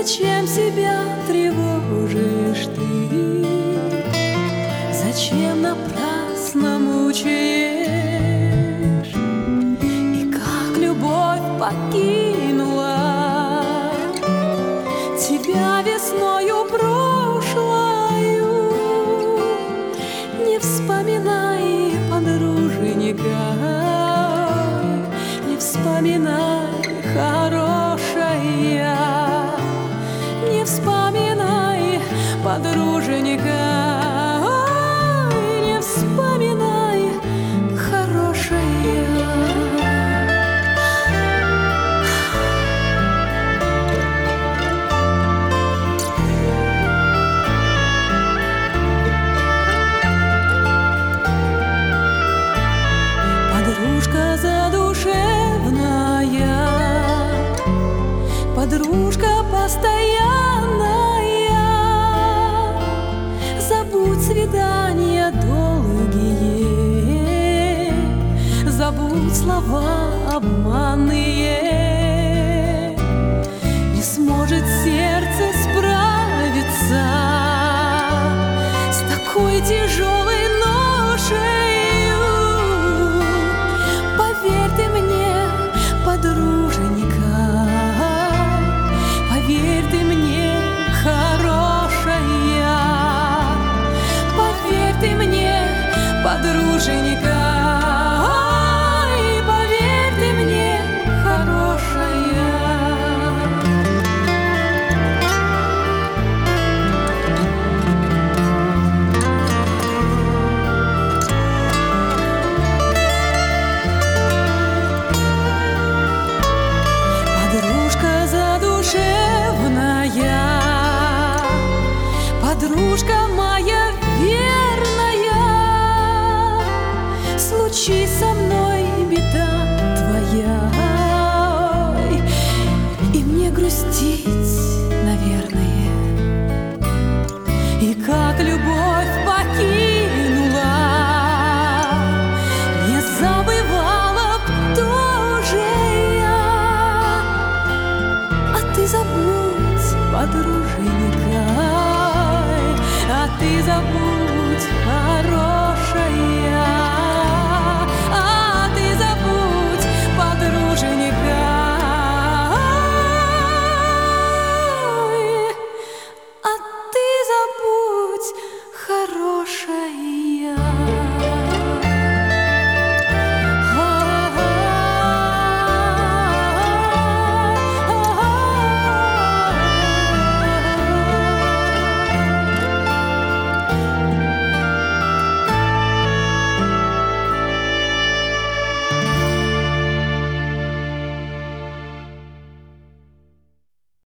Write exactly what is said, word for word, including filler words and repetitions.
Зачем себя тревожишь ты? Зачем напрасно мучаешь? И как любовь покинула тебя весною прошлою, не вспоминай, подруженька, не вспоминай, хорошая, не вспоминай, подруженька, не вспоминай, хорошая. Подружка задушевная, подружка постоянная, забудь свидания долгие, забудь слова обманные. Не сможет сердце справиться с такой тяжелой ношею. Поверь ты мне, подруженька, поверь ты мне, хорошая, поверь ты мне, подруженька, ой, поверь ты мне, хорошая. Подружка моя верная, случись со мной беда твоя, ой, и мне грустить, наверное. И как любовь покинула, не забывала б тоже я. А ты забудь, подруженька, а ты забудь, хорошая.